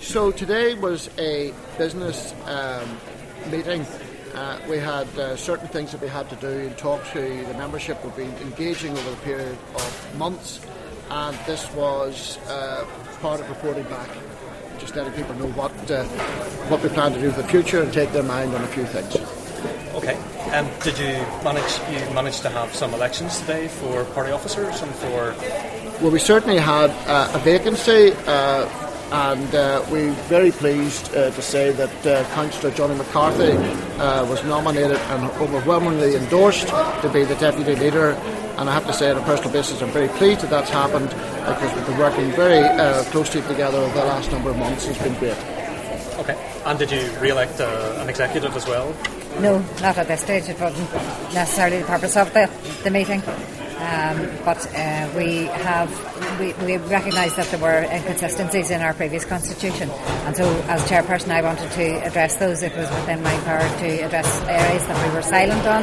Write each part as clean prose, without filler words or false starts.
So today was a business meeting. We had certain things that we had to do and talk to the membership. We've been engaging over a period of months, and this was part of reporting back, just letting people know what we plan to do for the future and take their mind on a few things. Okay. Did you manage to have some elections today for party officers and for? Well, we certainly had a vacancy, and we're very pleased to say that Councillor Johnny McCarthy was nominated and overwhelmingly endorsed to be the deputy leader. And I have to say, on a personal basis, I'm very pleased that that's happened, because we've been working very closely together over the last number of months. It's been great. Okay. And did you re-elect an executive as well? No, not at this stage. It wasn't necessarily the purpose of the meeting. But we recognise that there were inconsistencies in our previous constitution, and so as chairperson I wanted to address those. It was within my power to address areas that we were silent on,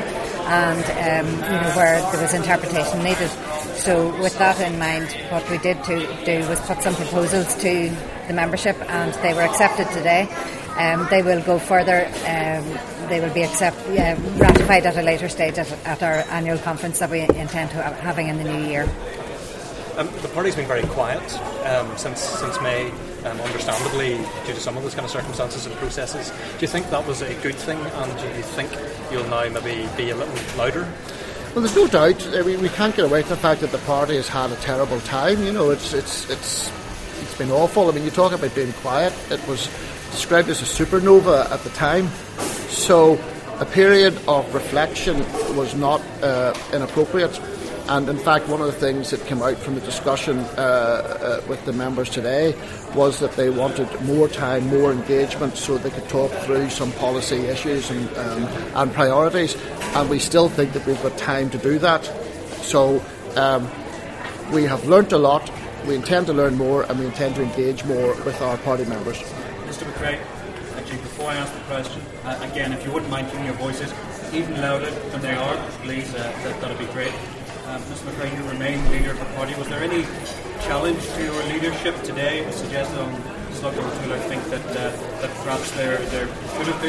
and where there was interpretation needed. So with that in mind, what we did to do was put some proposals to the membership, and they were accepted today. They will go further. They will be ratified at a later stage at our annual conference that we intend to having in the new year. The party's been very quiet since May, understandably, due to some of those kind of circumstances and processes. Do you think that was a good thing, and do you think you'll now maybe be a little louder? Well, there's no doubt. We can't get away from the fact that the party has had a terrible time. It's been awful. I mean, you talk about being quiet. It was described as a supernova at the time. So a period of reflection was not inappropriate. And in fact, one of the things that came out from the discussion with the members today was that they wanted more time, more engagement, so they could talk through some policy issues and priorities. And we still think that we've got time to do that. So we have learnt a lot. We intend to learn more, and we intend to engage more with our party members. Mr. McRae, actually, before I ask the question, again, if you wouldn't mind keeping your voices even louder than they are, please, that would be great. Mr. McRae, you remain leader of the party. Was there any challenge to your leadership today? It was suggested on Slugger O'Toole, I think, that perhaps there could have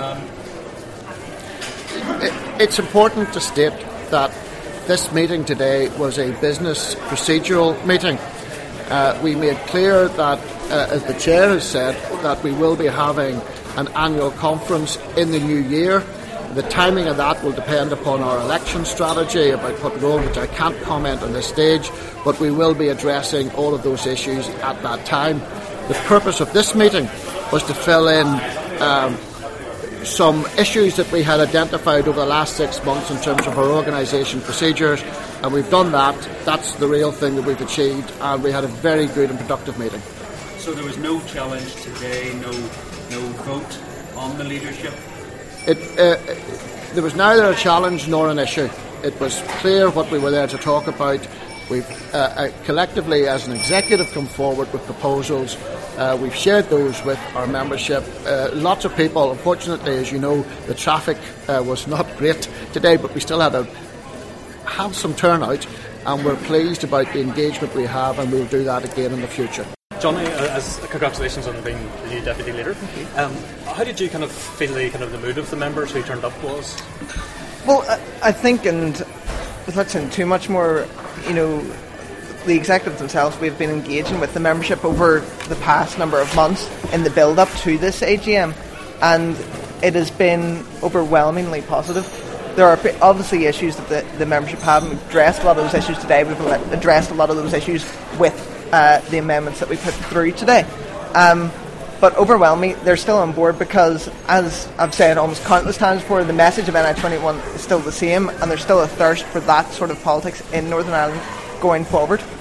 been. It's important to state that this meeting today was a business procedural meeting. We made clear that, as the chair has said, that we will be having an annual conference in the new year. The timing of that will depend upon our election strategy, about what role, which I can't comment on this stage, but we will be addressing all of those issues at that time. The purpose of this meeting was to fill in some issues that we had identified over the last 6 months in terms of our organisation procedures, and we've done that. That's the real thing that we've achieved, and we had a very good and productive meeting. So there was no challenge today, no vote on the leadership? There was neither a challenge nor an issue. It was clear what we were there to talk about. We've collectively, as an executive, come forward with proposals. We've shared those with our membership. Lots of people, unfortunately, as you know, the traffic was not great today, but we still had a handsome turnout, and we're pleased about the engagement we have, and we'll do that again in the future. Johnny, congratulations on being the new deputy leader. How did you kind of feel the mood of the members who turned up was? Well, I think, and without saying too much more, the executives themselves, we've been engaging with the membership over the past number of months in the build-up to this AGM, and it has been overwhelmingly positive. There are obviously issues that the membership have, and we've addressed a lot of those issues today. We've addressed a lot of those issues with the amendments that we put through today. But overwhelmingly, they're still on board because, as I've said almost countless times before, the message of NI21 is still the same, and there's still a thirst for that sort of politics in Northern Ireland going forward.